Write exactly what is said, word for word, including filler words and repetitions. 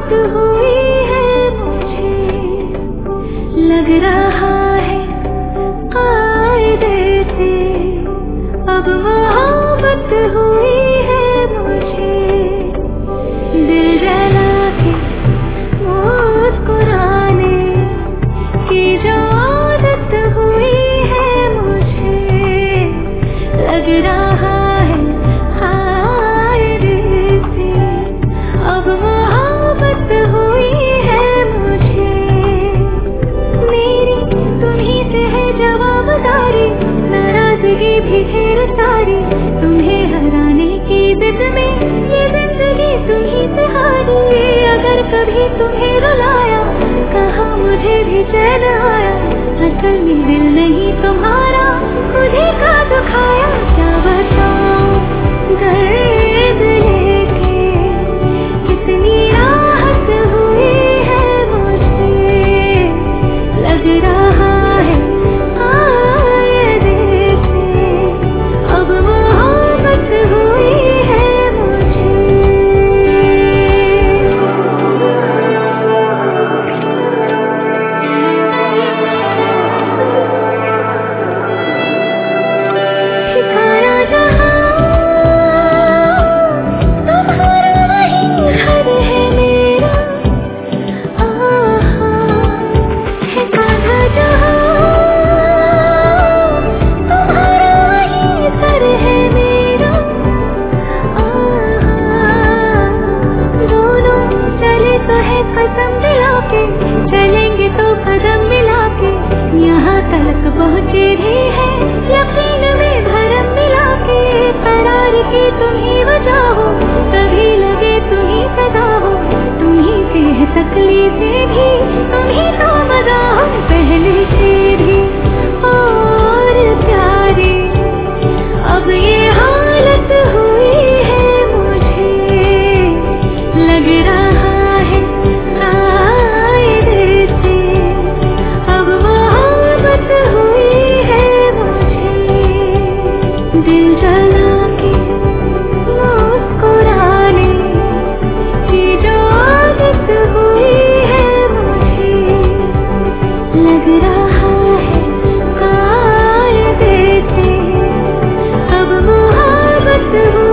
आदत हुई है मुझे, लग रहा है कायदे से अब मोहब्बत हुई है मुझे। दिल जला के मुस्कुराने की जो आदत हुई है मुझे, लग रहा है कायदे से अब मोहब्बत हुई है मुझे। मेरी तुम्हीं से है जवाबदारी, नाराजगी भी ढेर सारी, तुम्हें हराने की जिद में ये जिंदगी तुम्हीं से हारी। अगर कभी तुम्हें रुलाया, कहा मुझे भी चैन आया, असल में दिल नहीं तुम्हारा, खुद ही का दुखाया। क्या बताऊं दर्द लेके कितनी राहत हुई है मुझे, लग रहा है कायदे से अब मोहब्बत हुई है मुझे। ठिकाना जहाँ तुम्हारा वहीं घर है मेरा, आहा। ठिकाना जहाँ तुम्हारा वहीं घर है मेरा, आहा। दोनों चले तो है कसम दिला के, चलेंगे तो कदम मिला के, यहाँ तक पहुँचे भी है यकीन में धर्म मिला के। करार की तुम्हीं वजह हो, कभी लगे तुम्हीं सदा हो, तुम्हीं से है तकलीफें भी, तुम्हीं तो मजा हो। पहले से भी और प्यारी अब ये हालत हुई है मुझे, लग रहा है कायदे से अब मोहब्बत हुई है मुझे। दिल जला के मुस्कुराने की जो आदत हुई है मुझे, लग रहा है कायदे से अब मोहब्बत हुई